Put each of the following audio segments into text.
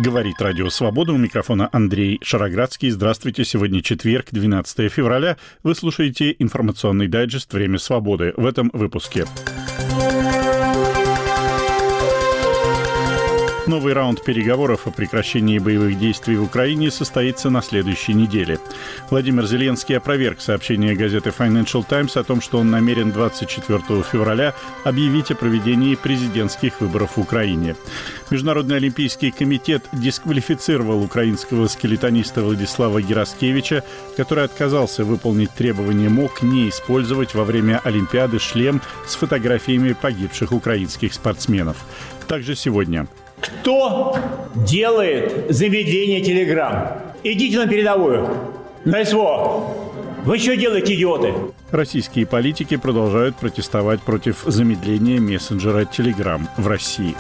Говорит Радио Свобода. У микрофона Андрей Шароградский. Здравствуйте. Сегодня четверг, 12 февраля. Вы слушаете информационный дайджест «Время свободы». В этом выпуске. Новый раунд переговоров о прекращении боевых действий в Украине состоится на следующей неделе. Владимир Зеленский опроверг сообщение газеты Financial Times о том, что он намерен 24 февраля объявить о проведении президентских выборов в Украине. Международный олимпийский комитет дисквалифицировал украинского скелетониста Владислава Гераскевича, который отказался выполнить требования МОК не использовать во время Олимпиады шлем с фотографиями погибших украинских спортсменов. Также сегодня. Кто делает заведение Telegram? Идите на передовую. На СВО. Вы что делаете, идиоты? Российские политики продолжают протестовать против замедления мессенджера Telegram в России.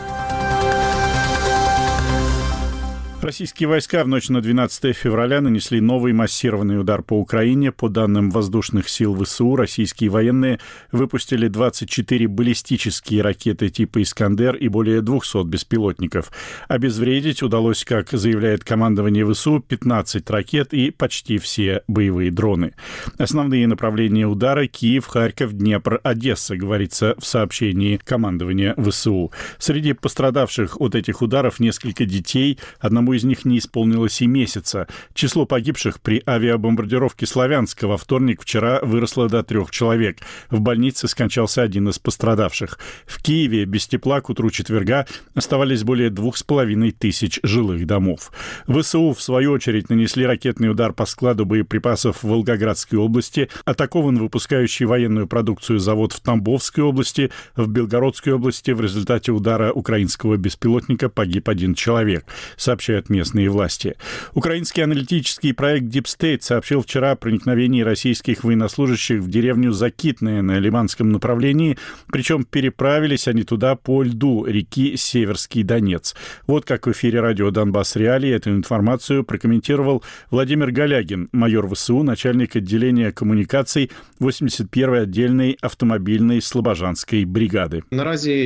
Российские войска в ночь на 12 февраля нанесли новый массированный удар по Украине. По данным воздушных сил ВСУ, российские военные выпустили 24 баллистические ракеты типа «Искандер» и более 200 беспилотников. Обезвредить удалось, как заявляет командование ВСУ, 15 ракет и почти все боевые дроны. Основные направления удара — Киев, Харьков, Днепр, Одесса, говорится в сообщении командования ВСУ. Среди пострадавших от этих ударов несколько детей, одному из них не исполнилось и месяца. Число погибших при авиабомбардировке Славянска во вторник вчера выросло до 3 человек. В больнице скончался один из пострадавших. В Киеве без тепла к утру четверга оставались более 2500 жилых домов. ВСУ, в свою очередь, нанесли ракетный удар по складу боеприпасов в Волгоградской области. Атакован выпускающий военную продукцию завод в Тамбовской области. В Белгородской области в результате удара украинского беспилотника погиб один человек, сообщают местные власти. Украинский аналитический проект Deep State сообщил вчера о проникновении российских военнослужащих в деревню Закитное на Лиманском направлении, причем переправились они туда по льду реки Северский Донец. Вот как в эфире радио «Донбасс Реалии» эту информацию прокомментировал Владимир Галягин, майор ВСУ, начальник отделения коммуникаций 81-й отдельной автомобильной Слобожанской бригады. На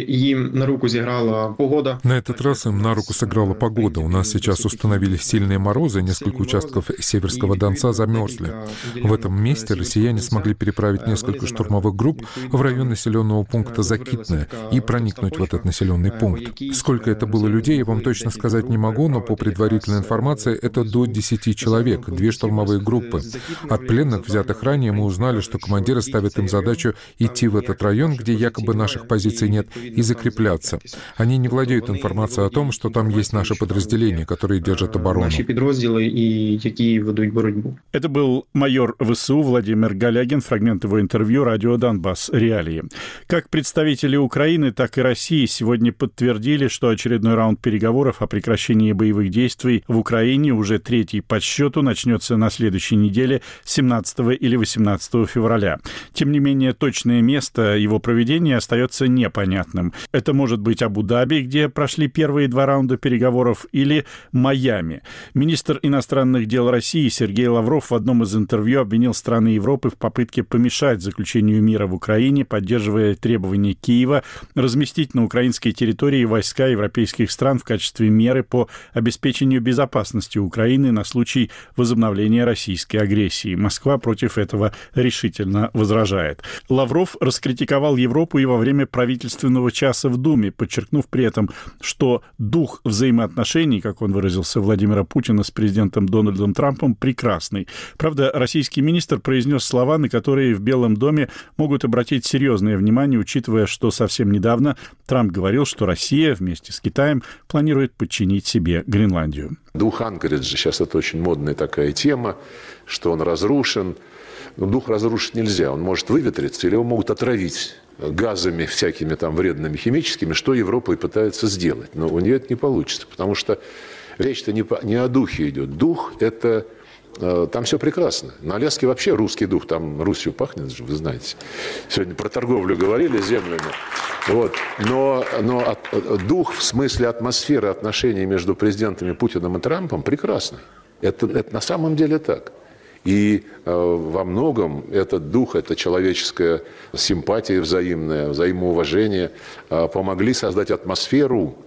этот раз им на руку сыграла погода. У нас сейчас установились сильные морозы, несколько участков Северского Донца замерзли. В этом месте россияне смогли переправить несколько штурмовых групп в район населенного пункта Закитное и проникнуть в этот населенный пункт. Сколько это было людей, я вам точно сказать не могу, но по предварительной информации это до 10 человек, 2 штурмовые группы. От пленных, взятых ранее, мы узнали, что командиры ставят им задачу идти в этот район, где якобы наших позиций нет, и закрепляться. Они не владеют информацией о том, что там есть наши подразделения, которые держат оборону. Это был майор ВСУ Владимир Галягин. Фрагмент его интервью радио «Донбасс Реалии». Как представители Украины, так и России сегодня подтвердили, что очередной раунд переговоров о прекращении боевых действий в Украине, уже третий по счету, начнется на следующей неделе, 17 или 18 февраля. Тем не менее, точное место его проведения остается непонятным. Это может быть Абу-Даби, где прошли первые 2 раунда переговоров, или Майами. Министр иностранных дел России Сергей Лавров в одном из интервью обвинил страны Европы в попытке помешать заключению мира в Украине, поддерживая требования Киева разместить на украинской территории войска европейских стран в качестве меры по обеспечению безопасности Украины на случай возобновления российской агрессии. Москва против этого решительно возражает. Лавров раскритиковал Европу и во время правительственного часа в Думе, подчеркнув при этом, что дух взаимоотношений, как он выразился, Владимира Путина с президентом Дональдом Трампом, прекрасный. Правда, российский министр произнес слова, на которые в Белом доме могут обратить серьезное внимание, учитывая, что совсем недавно Трамп говорил, что Россия вместе с Китаем планирует подчинить себе Гренландию. Дух Анкориджа, сейчас это очень модная такая тема, что он разрушен. Но дух разрушить нельзя, он может выветриться или его могут отравить газами всякими там вредными химическими, что Европа и пытается сделать. Но у нее это не получится, потому что речь-то не о духе идет. Дух – это… Там все прекрасно. На Аляске вообще русский дух, там Русью пахнет, вы знаете. Сегодня про торговлю говорили землями. Вот. Но дух в смысле атмосферы отношений между президентами Путиным и Трампом прекрасный. Это на самом деле так. И во многом этот дух, эта человеческая симпатия взаимная, взаимоуважение помогли создать атмосферу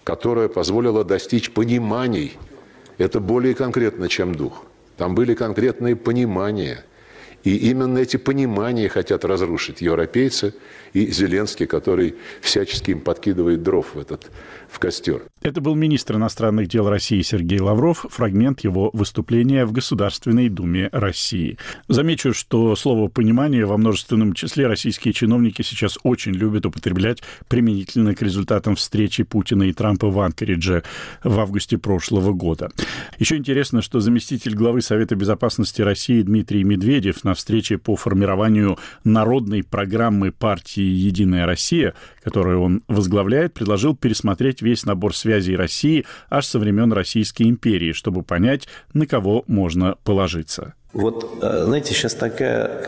которая позволила достичь пониманий. Это более конкретно, чем дух. Там были конкретные понимания. И именно эти понимания хотят разрушить европейцы и Зеленский, который всячески им подкидывает дров в костер. Это был министр иностранных дел России Сергей Лавров, фрагмент его выступления в Государственной Думе России. Замечу, что слово «понимание» во множественном числе российские чиновники сейчас очень любят употреблять применительно к результатам встречи Путина и Трампа в Анкоридже в августе прошлого года. Еще интересно, что заместитель главы Совета безопасности России Дмитрий Медведев на встрече по формированию народной программы партии «Единая Россия», которую он возглавляет, предложил пересмотреть весь набор связей России аж со времен Российской империи, чтобы понять, на кого можно положиться. Вот, знаете, сейчас такая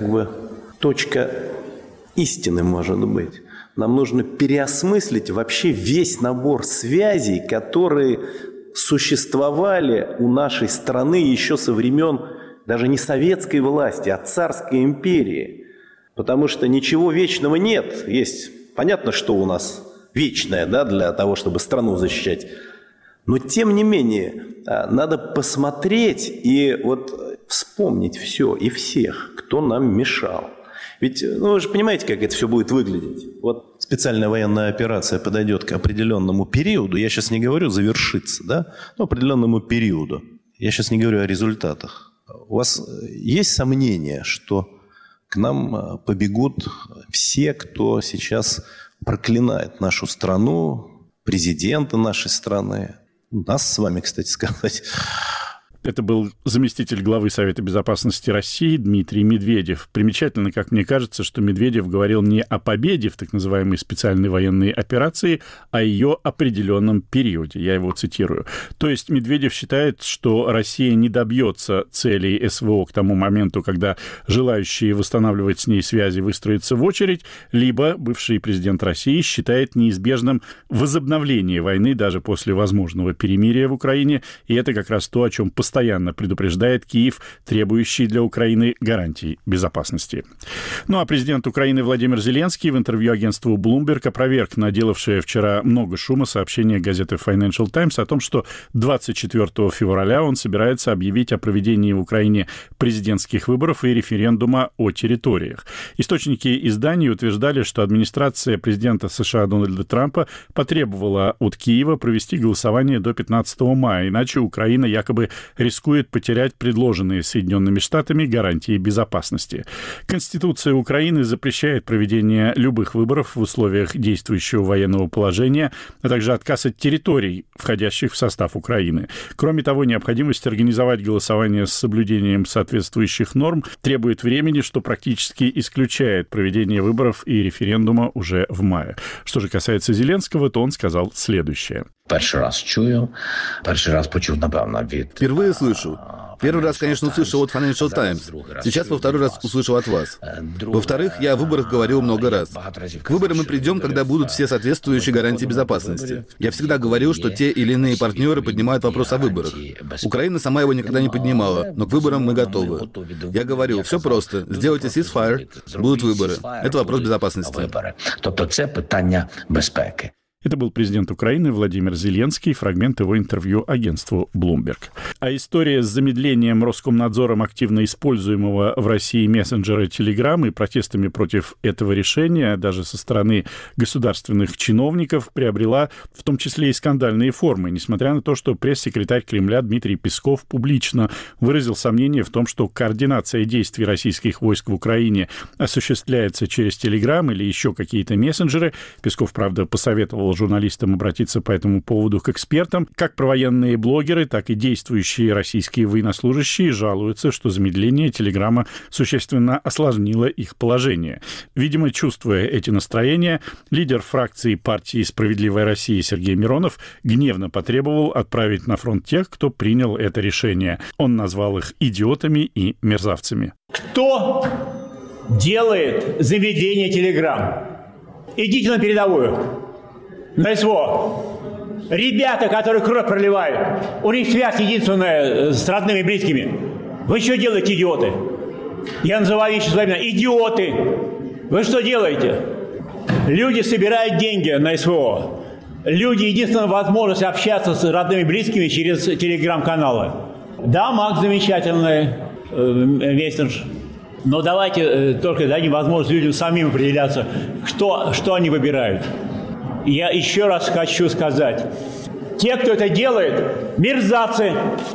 точка истины может быть. Нам нужно переосмыслить вообще весь набор связей, которые существовали у нашей страны еще со времен даже не советской власти, а царской империи. Потому что ничего вечного нет. Есть, понятно, что у нас вечное, да, для того, чтобы страну защищать. Но, тем не менее, надо посмотреть и вспомнить все и всех, кто нам мешал. Ведь, вы же понимаете, как это все будет выглядеть. Вот специальная военная операция подойдет к определенному периоду. Я сейчас не говорю завершиться, да, но определенному периоду. Я сейчас не говорю о результатах. У вас есть сомнения, что к нам побегут все, кто сейчас проклинает нашу страну, президента нашей страны, нас с вами, кстати сказать? Это был заместитель главы Совета безопасности России Дмитрий Медведев. Примечательно, как мне кажется, что Медведев говорил не о победе в так называемой специальной военной операции, а о ее определенном периоде. Я его цитирую. То есть Медведев считает, что Россия не добьется целей СВО к тому моменту, когда желающие восстанавливать с ней связи выстроятся в очередь, либо бывший президент России считает неизбежным возобновление войны даже после возможного перемирия в Украине, и это как раз то, о чем постоянно предупреждает Киев, требующий для Украины гарантий безопасности. Ну а президент Украины Владимир Зеленский в интервью агентству Bloomberg опроверг наделавшее вчера много шума сообщение газеты Financial Times о том, что 24 февраля он собирается объявить о проведении в Украине президентских выборов и референдума о территориях. Источники издания утверждали, что администрация президента США Дональда Трампа потребовала от Киева провести голосование до 15 мая, иначе Украина якобы рискует потерять предложенные Соединенными Штатами гарантии безопасности. Конституция Украины запрещает проведение любых выборов в условиях действующего военного положения, а также отказ от территорий, входящих в состав Украины. Кроме того, необходимость организовать голосование с соблюдением соответствующих норм требует времени, что практически исключает проведение выборов и референдума уже в мае. Что же касается Зеленского, то он сказал следующее. Впервые слышу. Первый раз, конечно, услышал от Financial Times. Сейчас во второй раз услышал от вас. Во-вторых, я о выборах говорил много раз. К выборам мы придем, когда будут все соответствующие гарантии безопасности. Я всегда говорил, что те или иные партнеры поднимают вопрос о выборах. Украина сама его никогда не поднимала, но к выборам мы готовы. Я говорю, все просто. Сделайте ceasefire, будут выборы. Это вопрос безопасности. Это был президент Украины Владимир Зеленский, фрагмент его интервью агентству Bloomberg. А история с замедлением Роскомнадзором активно используемого в России мессенджера Telegram и протестами против этого решения, даже со стороны государственных чиновников, приобрела в том числе и скандальные формы, несмотря на то, что пресс-секретарь Кремля Дмитрий Песков публично выразил сомнение в том, что координация действий российских войск в Украине осуществляется через Telegram или еще какие-то мессенджеры. Песков, правда, посоветовал журналистам обратиться по этому поводу к экспертам. Как провоенные блогеры, так и действующие российские военнослужащие жалуются, что замедление Телеграма существенно осложнило их положение. Видимо, чувствуя эти настроения, лидер фракции партии «Справедливая Россия» Сергей Миронов гневно потребовал отправить на фронт тех, кто принял это решение. Он назвал их идиотами и мерзавцами. Кто делает заведение Телеграм? Идите на передовую. На СВО. Ребята, которые кровь проливают, у них связь единственная с родными и близкими. Вы что делаете, идиоты? Я называю вещи своими именами. Идиоты! Вы что делаете? Люди собирают деньги на СВО. люди единственная возможность общаться с родными и близкими через телеграм-каналы. Да, Макс замечательный мессенджер. Но давайте только дадим возможность людям самим определяться, что они выбирают. Я еще раз хочу сказать. Те, кто это делает, мерзавцы.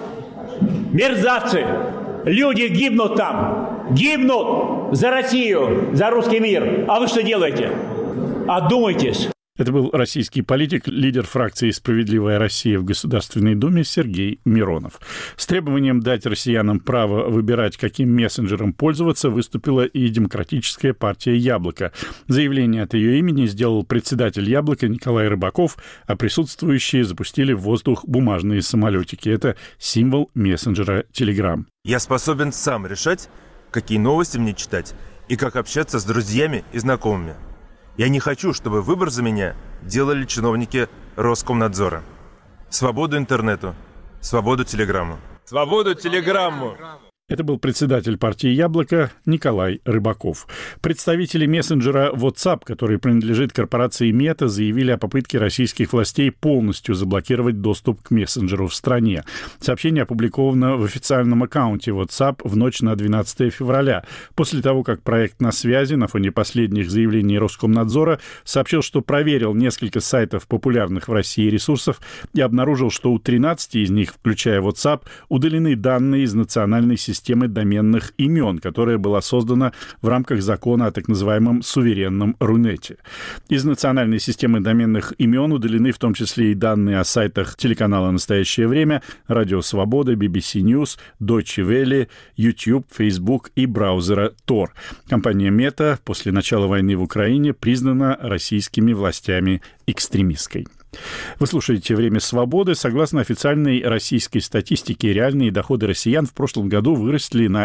Мерзавцы. Люди гибнут там. Гибнут за Россию, за русский мир. А вы что делаете? Одумайтесь. Это был российский политик, лидер фракции «Справедливая Россия» в Государственной Думе Сергей Миронов. С требованием дать россиянам право выбирать, каким мессенджером пользоваться, выступила и Демократическая партия «Яблоко». Заявление от ее имени сделал председатель «Яблока» Николай Рыбаков, а присутствующие запустили в воздух бумажные самолетики. Это символ мессенджера Telegram. Я способен сам решать, какие новости мне читать и как общаться с друзьями и знакомыми. Я не хочу, чтобы выбор за меня делали чиновники Роскомнадзора. Свободу интернету, свободу телеграмму. Свободу телеграмму! Это был председатель партии «Яблоко» Николай Рыбаков. Представители мессенджера WhatsApp, который принадлежит корпорации Meta, заявили о попытке российских властей полностью заблокировать доступ к мессенджеру в стране. Сообщение опубликовано в официальном аккаунте WhatsApp в ночь на 12 февраля, после того, как проект «На связи» на фоне последних заявлений Роскомнадзора сообщил, что проверил несколько сайтов популярных в России ресурсов и обнаружил, что у 13 из них, включая WhatsApp, удалены данные из национальной системы доменных имен, которая была создана в рамках закона о так называемом суверенном Рунете. Из национальной системы доменных имен удалены в том числе и данные о сайтах телеканала «Настоящее время», «Радио Свобода», BBC News, Deutsche Welle, YouTube, Facebook и браузера Tor. Компания Meta после начала войны в Украине признана российскими властями экстремистской. Вы слушаете «Время свободы». Согласно официальной российской статистике, реальные доходы россиян в прошлом году выросли на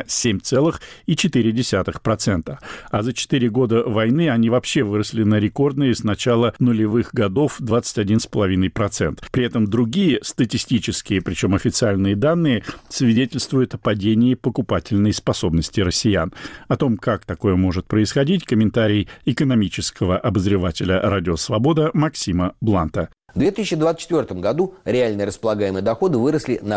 7,4%. А за 4 года войны они вообще выросли на рекордные с начала нулевых годов 21,5%. При этом другие статистические, причем официальные данные, свидетельствуют о падении покупательной способности россиян. О том, как такое может происходить, комментарий экономического обозревателя «Радио Свобода» Максима Бланта. В 2024 году реальные располагаемые доходы выросли на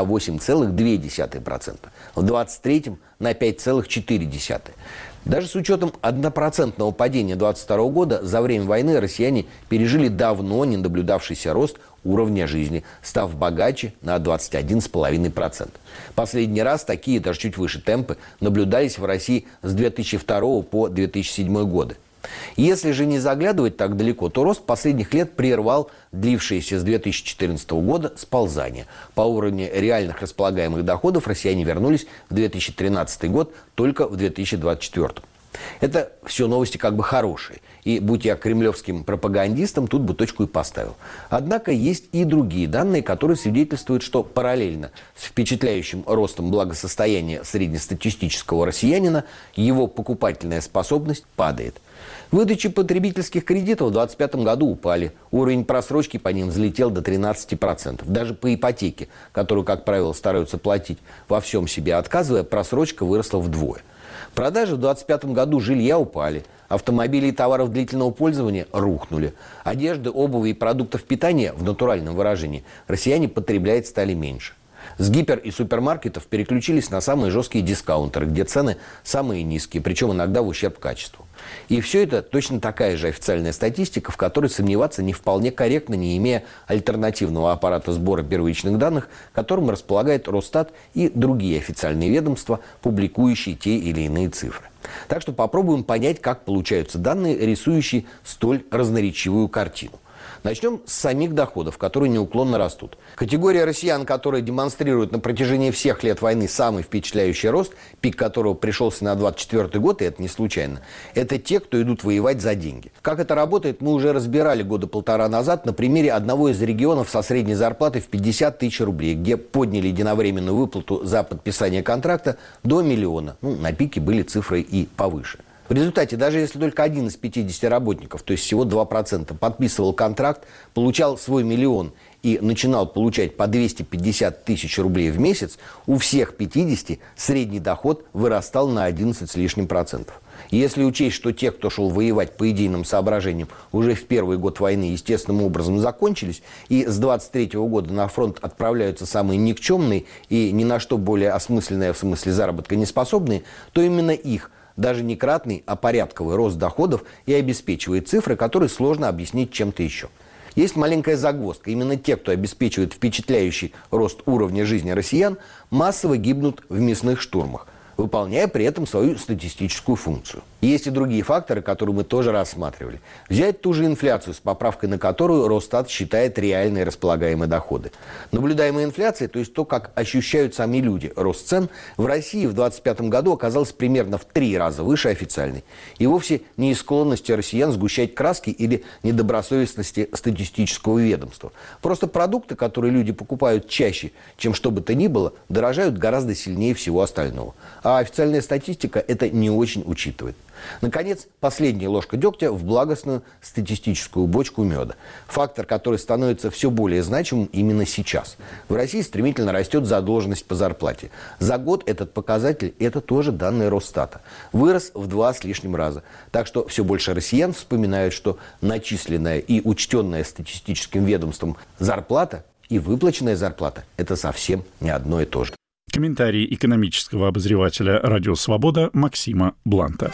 8,2%, в 2023 на 5,4%. Даже с учетом 1% падения 2022 года за время войны россияне пережили давно не наблюдавшийся рост уровня жизни, став богаче на 21,5%. Последний раз такие, даже чуть выше темпы, наблюдались в России с 2002 по 2007 годы. Если же не заглядывать так далеко, то рост последних лет прервал длившееся с 2014 года сползание. По уровню реальных располагаемых доходов россияне вернулись в 2013 год только в 2024. Это все новости как бы хорошие. И будь я кремлевским пропагандистом, тут бы точку и поставил. Однако есть и другие данные, которые свидетельствуют, что параллельно с впечатляющим ростом благосостояния среднестатистического россиянина его покупательная способность падает. Выдачи потребительских кредитов в 2025 году упали. Уровень просрочки по ним взлетел до 13%. Даже по ипотеке, которую, как правило, стараются платить во всем себе отказывая, просрочка выросла вдвое. Продажи в 2025 году жилья упали. Автомобилей и товаров длительного пользования рухнули. Одежды, обуви и продуктов питания, в натуральном выражении, россияне потреблять стали меньше. С гипер- и супермаркетов переключились на самые жесткие дискаунтеры, где цены самые низкие, причем иногда в ущерб качеству. И все это точно такая же официальная статистика, в которой сомневаться не вполне корректно, не имея альтернативного аппарата сбора первичных данных, которым располагает Росстат и другие официальные ведомства, публикующие те или иные цифры. Так что попробуем понять, как получаются данные, рисующие столь разноречивую картину. Начнем с самих доходов, которые неуклонно растут. Категория россиян, которая демонстрирует на протяжении всех лет войны самый впечатляющий рост, пик которого пришелся на 2024 год, и это не случайно, это те, кто идут воевать за деньги. Как это работает, мы уже разбирали года полтора назад на примере одного из регионов со средней зарплатой в 50 тысяч рублей, где подняли единовременную выплату за подписание контракта до миллиона. На пике были цифры и повыше. В результате, даже если только один из 50 работников, то есть всего 2%, подписывал контракт, получал свой миллион и начинал получать по 250 тысяч рублей в месяц, у всех 50 средний доход вырастал на 11 с лишним процентов. И если учесть, что те, кто шел воевать по идейным соображениям, уже в первый год войны естественным образом закончились, и с 23-го года на фронт отправляются самые никчемные и ни на что более осмысленные в смысле заработка неспособные, то именно их даже не кратный, а порядковый рост доходов и обеспечивает цифры, которые сложно объяснить чем-то еще. Есть маленькая загвоздка. Именно те, кто обеспечивает впечатляющий рост уровня жизни россиян, массово гибнут в мясных штурмах, выполняя при этом свою статистическую функцию. Есть и другие факторы, которые мы тоже рассматривали. Взять ту же инфляцию, с поправкой на которую Росстат считает реальные располагаемые доходы. Наблюдаемая инфляция, то есть то, как ощущают сами люди рост цен, в России в 2025 году оказалась примерно в 3 раза выше официальной. И вовсе не из склонности россиян сгущать краски или недобросовестности статистического ведомства. Просто продукты, которые люди покупают чаще, чем что бы то ни было, дорожают гораздо сильнее всего остального. А официальная статистика это не очень учитывает. Наконец, последняя ложка дегтя в благостную статистическую бочку меда. Фактор, который становится все более значимым именно сейчас. В России стремительно растет задолженность по зарплате. За год этот показатель, это тоже данные Росстата, вырос в 2 с лишним раза. Так что все больше россиян вспоминают, что начисленная и учтенная статистическим ведомством зарплата и выплаченная зарплата – это совсем не одно и то же. Комментарий экономического обозревателя «Радио Свобода» Максима Бланта.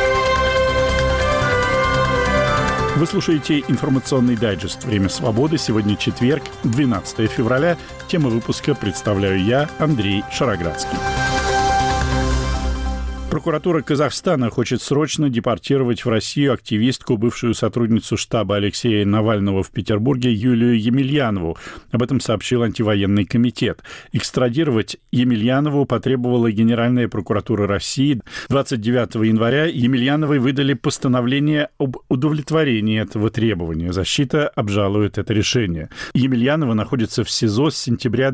Вы слушаете информационный дайджест «Время свободы». Сегодня четверг, 12 февраля. Тему выпуска представляю я, Андрей Шароградский. Прокуратура Казахстана хочет срочно депортировать в Россию активистку, бывшую сотрудницу штаба Алексея Навального в Петербурге Юлию Емельянову. Об этом сообщил антивоенный комитет. Экстрадировать Емельянову потребовала Генеральная прокуратура России. 29 января Емельяновой выдали постановление об удовлетворении этого требования. Защита обжалует это решение. Емельянова находится в СИЗО с сентября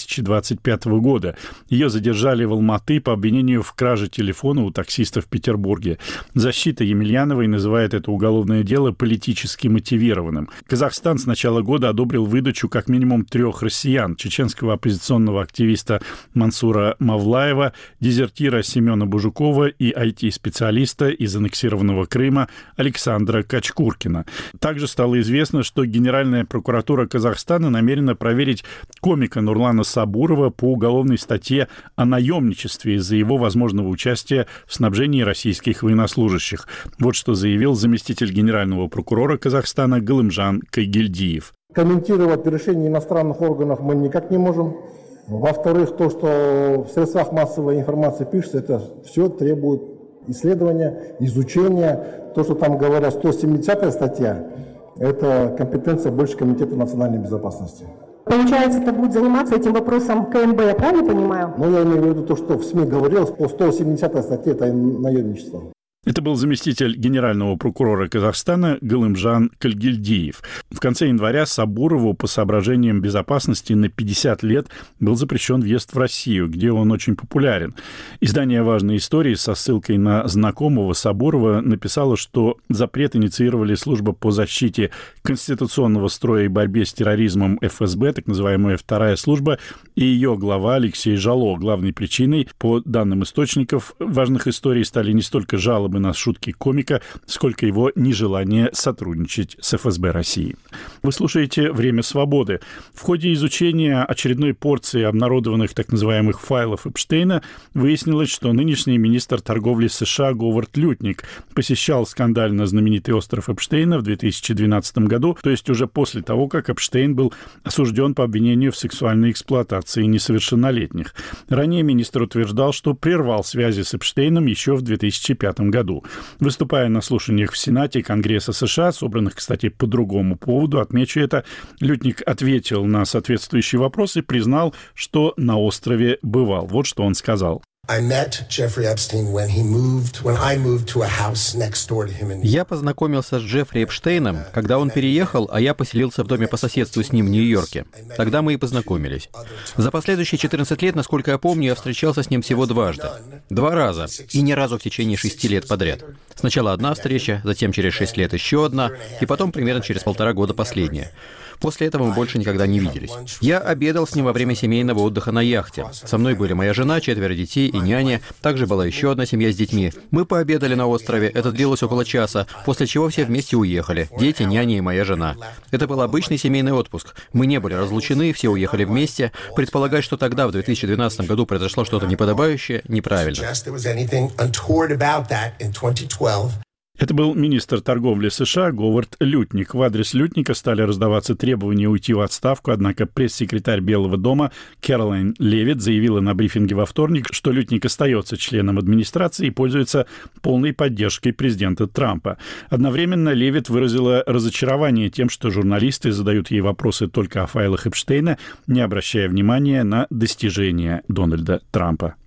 2025 года. Ее задержали в Алматы по обвинению в краже телефона у таксиста в Петербурге. Защита Емельяновой называет это уголовное дело политически мотивированным. Казахстан с начала года одобрил выдачу как минимум 3 россиян: чеченского оппозиционного активиста Мансура Мавлаева, дезертира Семена Бужукова и IT-специалиста из аннексированного Крыма Александра Качкуркина. Также стало известно, что Генеральная прокуратура Казахстана намерена проверить комика Нурлана Сабурова по уголовной статье о наемничестве из-за его возможного участия в снабжении российских военнослужащих. Вот что заявил заместитель генерального прокурора Казахстана Галымжан Кайгильдиев. Комментировать решения иностранных органов мы никак не можем. Во-вторых, то, что в средствах массовой информации пишется, это все требует исследования, изучения. То, что там говорят 170-я статья, это компетенция больше Комитета национальной безопасности. Получается, это будет заниматься этим вопросом КНБ, я правильно понимаю? Ну, я имею в виду то, что в СМИ говорилось, по 170 статье это наемничество. Это был заместитель генерального прокурора Казахстана Галымжан Кайгильдиев. В конце января Сабурову по соображениям безопасности на 50 лет был запрещен въезд в Россию, где он очень популярен. Издание «Важные истории» со ссылкой на знакомого Сабурова написало, что запрет инициировали служба по защите конституционного строя и борьбе с терроризмом ФСБ, так называемая вторая служба, и ее глава Алексей Жало. Главной причиной, по данным источников важных историй, стали не столько жалобы на шутки комика, сколько его нежелание сотрудничать с ФСБ России. Вы слушаете «Время свободы». В ходе изучения очередной порции обнародованных так называемых файлов Эпштейна выяснилось, что нынешний министр торговли США Говард Лютник посещал скандально знаменитый остров Эпштейна в 2012 году, то есть уже после того, как Эпштейн был осужден по обвинению в сексуальной эксплуатации несовершеннолетних. Ранее министр утверждал, что прервал связи с Эпштейном еще в 2005 году. Выступая на слушаниях в Сенате Конгресса США, собранных, кстати, по другому поводу, отмечу это, Лютник ответил на соответствующий вопрос и признал, что на острове бывал. Вот что он сказал. Я познакомился с Джеффри Эпштейном, когда он переехал, а я поселился в доме по соседству с ним в Нью-Йорке. Тогда мы и познакомились. За последующие 14 лет, насколько я помню, я встречался с ним всего дважды. 2 раза. И ни разу в течение 6 лет подряд. Сначала одна встреча, затем через 6 лет еще одна, и потом примерно через 1,5 года последняя. После этого мы больше никогда не виделись. Я обедал с ним во время семейного отдыха на яхте. Со мной были моя жена, 4 детей и няня. Также была еще одна семья с детьми. Мы пообедали на острове, это длилось около часа, после чего все вместе уехали. Дети, няня и моя жена. Это был обычный семейный отпуск. Мы не были разлучены, все уехали вместе. Предполагать, что тогда, в 2012 году, произошло что-то неподобающее, неправильно. Это был министр торговли США Говард Лютник. В адрес Лютника стали раздаваться требования уйти в отставку, однако пресс-секретарь Белого дома Кэролайн Левитт заявила на брифинге во вторник, что Лютник остается членом администрации и пользуется полной поддержкой президента Трампа. Одновременно Левитт выразила разочарование тем, что журналисты задают ей вопросы только о файлах Эпштейна, не обращая внимания на достижения Дональда Трампа.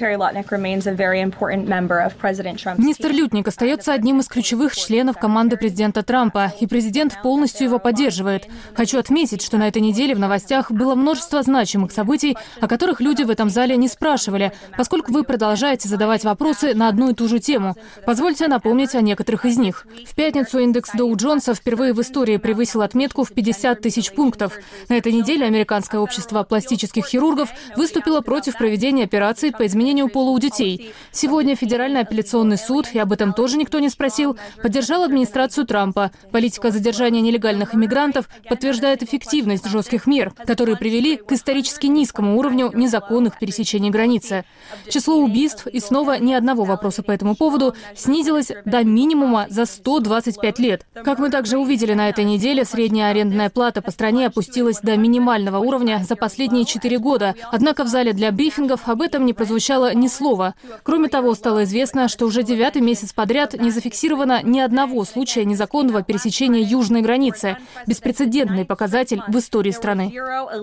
Министр Лютник остается одним из ключевых членов команды президента Трампа, и президент полностью его поддерживает. Хочу отметить, что на этой неделе в новостях было множество значимых событий, о которых люди в этом зале не спрашивали, поскольку вы продолжаете задавать вопросы на одну и ту же тему. Позвольте напомнить о некоторых из них. В пятницу индекс Доу Джонса впервые в истории превысил отметку в 50 тысяч пунктов. На этой неделе Американское общество пластических хирургов выступило против проведения операций по изменению пола у детей. Сегодня Федеральный апелляционный суд, и об этом тоже никто не спросил, поддержал администрацию Трампа. Политика задержания нелегальных иммигрантов подтверждает эффективность жестких мер, которые привели к исторически низкому уровню незаконных пересечений границы. Число убийств и снова ни одного вопроса по этому поводу снизилось до минимума за 125 лет. Как мы также увидели на этой неделе, средняя арендная плата по стране опустилась до минимального уровня за последние 4 года. Однако в зале для брифингов об этом не прозвучало ни слова. Кроме того, стало известно, что уже 9-й месяц подряд не зафиксировано ни одного случая незаконного пересечения южной границы. Беспрецедентный показатель в истории страны.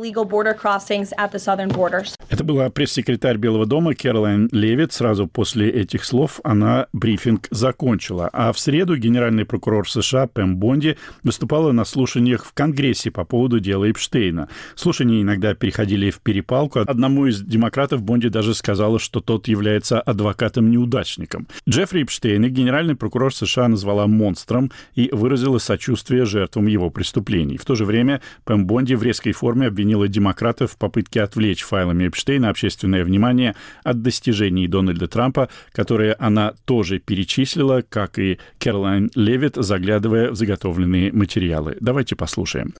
Это была пресс-секретарь Белого дома Кэролайн Левитт. Сразу после этих слов она брифинг закончила. А в среду генеральный прокурор США Пэм Бонди выступала на слушаниях в Конгрессе по поводу дела Эпштейна. Слушания иногда переходили в перепалку. Одному из демократов Бонди даже сказала, что тот является адвокатом-неудачником. Джеффри Эпштейна генеральный прокурор США назвала монстром и выразила сочувствие жертвам его преступлений. В то же время Пэм Бонди в резкой форме обвинила демократов в попытке отвлечь файлами Эпштейна общественное внимание от достижений Дональда Трампа, которые она тоже перечислила, как и Кэролайн Левитт, заглядывая в заготовленные материалы. Давайте послушаем.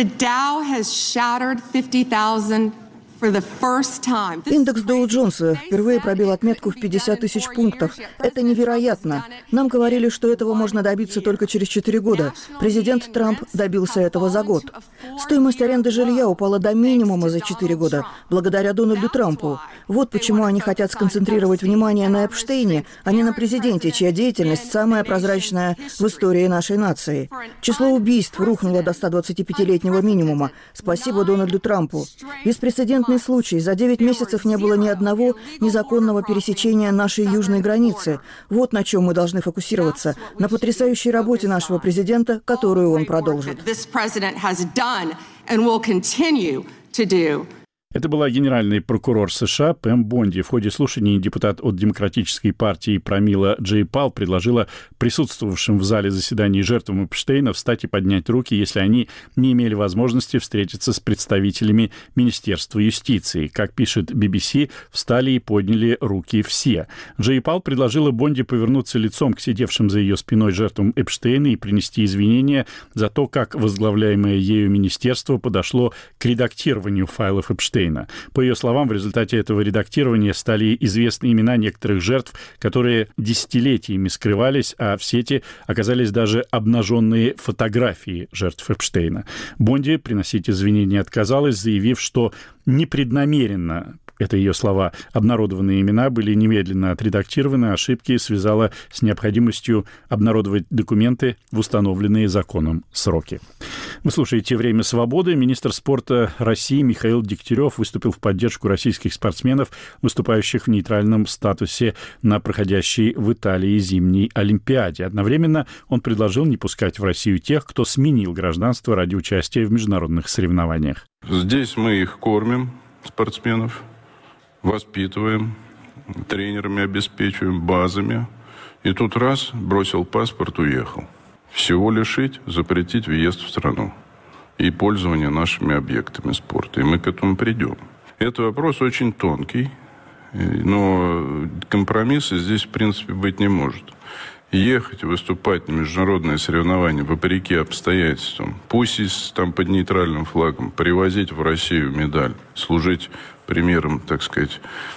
Индекс Доу Джонса впервые пробил отметку в 50 тысяч пунктов. Это невероятно. Нам говорили, что этого можно добиться только через 4 года. Президент Трамп добился этого за год. Стоимость аренды жилья упала до минимума за 4 года, благодаря Дональду Трампу. Вот почему они хотят сконцентрировать внимание на Эпштейне, а не на президенте, чья деятельность самая прозрачная в истории нашей нации. Число убийств рухнуло до 125-летнего минимума. Спасибо Дональду Трампу. Беспрецедентный случай. За 9 месяцев не было ни одного незаконного пересечения нашей южной границы. Вот на чем мы должны фокусироваться. На потрясающей работе нашего президента, которую он продолжит. Это была генеральный прокурор США Пэм Бонди. В ходе слушаний депутат от Демократической партии Прамила Джейпал предложила присутствовавшим в зале заседаний жертвам Эпштейна встать и поднять руки, если они не имели возможности встретиться с представителями Министерства юстиции. Как пишет BBC, встали и подняли руки все. Джейпал предложила Бонди повернуться лицом к сидевшим за ее спиной жертвам Эпштейна и принести извинения за то, как возглавляемое ею министерство подошло к редактированию файлов Эпштейна. По ее словам, в результате этого редактирования стали известны имена некоторых жертв, которые десятилетиями скрывались, а в сети оказались даже обнаженные фотографии жертв Эпштейна. Бонди приносить извинения отказалась, заявив, что непреднамеренно, это ее слова, обнародованные имена были немедленно отредактированы, ошибки связала с необходимостью обнародовать документы в установленные законом сроки. Вы слушаете «Время свободы». Министр спорта России Михаил Дегтярев выступил в поддержку российских спортсменов, выступающих в нейтральном статусе на проходящей в Италии зимней Олимпиаде. Одновременно он предложил не пускать в Россию тех, кто сменил гражданство ради участия в международных соревнованиях. Здесь мы их кормим, спортсменов, воспитываем, тренерами обеспечиваем, базами. И тут раз, бросил паспорт, уехал. Всего лишить, запретить въезд в страну. и пользования нашими объектами спорта. И мы к этому придем. Это вопрос очень тонкий, но компромисса здесь, в принципе, быть не может. Ехать, выступать на международные соревнования вопреки обстоятельствам, пусть и там под нейтральным флагом, привозить в Россию медаль, служить примером, так сказать,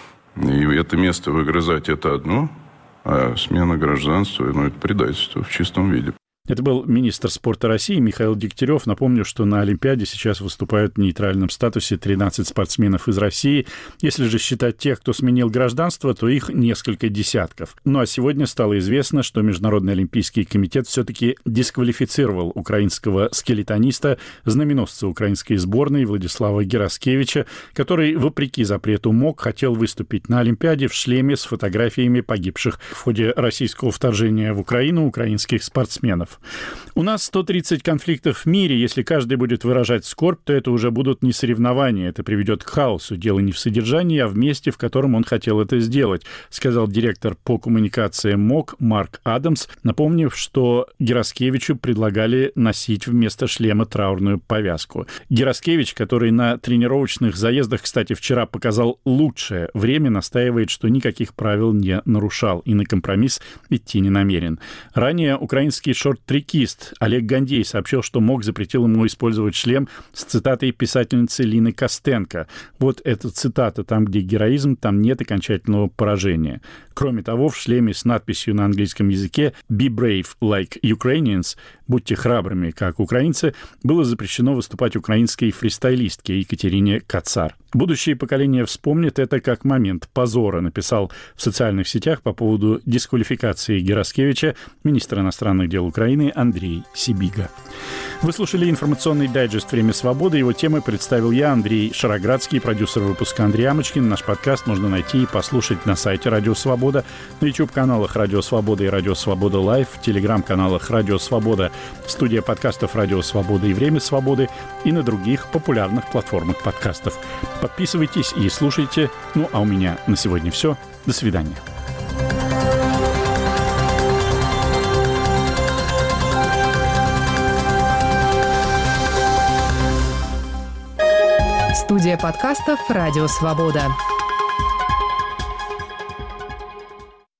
и это место выгрызать — это одно, а смена гражданства, это предательство в чистом виде. Это был министр спорта России Михаил Дегтярев. Напомню, что на Олимпиаде сейчас выступают в нейтральном статусе 13 спортсменов из России. Если же считать тех, кто сменил гражданство, то их несколько десятков. Ну а сегодня стало известно, что Международный олимпийский комитет все-таки дисквалифицировал украинского скелетониста, знаменосца украинской сборной Владислава Гераскевича, который, вопреки запрету МОК, хотел выступить на Олимпиаде в шлеме с фотографиями погибших в ходе российского вторжения в Украину украинских спортсменов. У нас 130 конфликтов в мире. Если каждый будет выражать скорбь, то это уже будут не соревнования. Это приведет к хаосу. Дело не в содержании, а в месте, в котором он хотел это сделать, сказал директор по коммуникациям МОК Марк Адамс, напомнив, что Гераскевичу предлагали носить вместо шлема траурную повязку. Гераскевич, который на тренировочных заездах, кстати, вчера показал лучшее время, настаивает, что никаких правил не нарушал и на компромисс идти не намерен. Ранее украинский шорт-трекист Олег Гандей сообщил, что МОК запретил ему использовать шлем с цитатой писательницы Лины Костенко. Вот эта цитата: «Там, где героизм, там нет окончательного поражения». Кроме того, в шлеме с надписью на английском языке «Be brave like Ukrainians» — «Будьте храбрыми, как украинцы», было запрещено выступать украинской фристайлистке Екатерине Кацар. Будущее поколение вспомнит это как момент позора, написал в социальных сетях по поводу дисквалификации Гераскевича министр иностранных дел Украины Андрей Сибига. Вы слушали информационный дайджест «Время свободы». Его темы представил я, Андрей Шароградский, продюсер выпуска Андрей Амочкин. Наш подкаст можно найти и послушать на сайте Радио Свобода, на YouTube-каналах Радио Свобода и Радио Свобода Лайв, в Телеграм-каналах Радио Свобода, студия подкастов Радио Свобода и Время Свободы и на других популярных платформах подкастов. Подписывайтесь и слушайте. Ну, а у меня на сегодня все. До свидания. Студия подкастов «Радио Свобода».